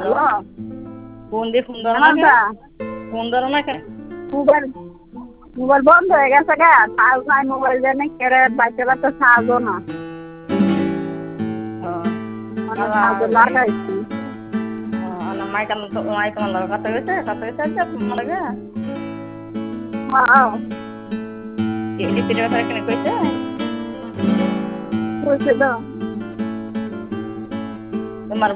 Hello, phone দিয়ে phone ধরো না কেন? হেমন্ত, ফোন ধরো না কেন? মোবাইল মোবাইল বন্ধ হয়ে গেছে গা, চার্জ নাই মোবাইল জানি কেড়ে বাচ্চারা তো চার্জও না, মানে চার্জ লাগাইছি। মাইক আমার কথা গেছে আজকে তোমার লাগে হ্যাঁ, লিপির ব্যাপারে কেন কইছে? বুঝছি তো।